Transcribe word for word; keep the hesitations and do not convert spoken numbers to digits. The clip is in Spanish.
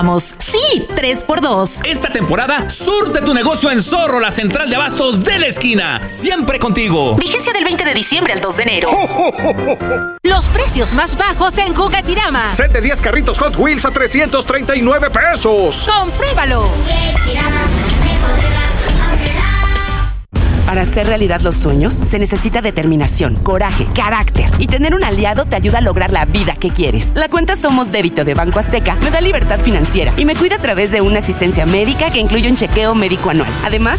Sí, tres por dos. Esta temporada, surte tu negocio en Zorro, la central de abastos de la esquina. Siempre contigo. Vigencia del veinte de diciembre al dos de enero. ¡Oh, oh, oh, oh, oh! Los precios más bajos en Juguetirama. Set de diez carritos Hot Wheels a trescientos treinta y nueve pesos. ¡Compruébalo! Para hacer realidad los sueños, se necesita determinación, coraje, carácter. Y tener un aliado te ayuda a lograr la vida que quieres. La cuenta Somos Débito de Banco Azteca me da libertad financiera y me cuida a través de una asistencia médica que incluye un chequeo médico anual. Además,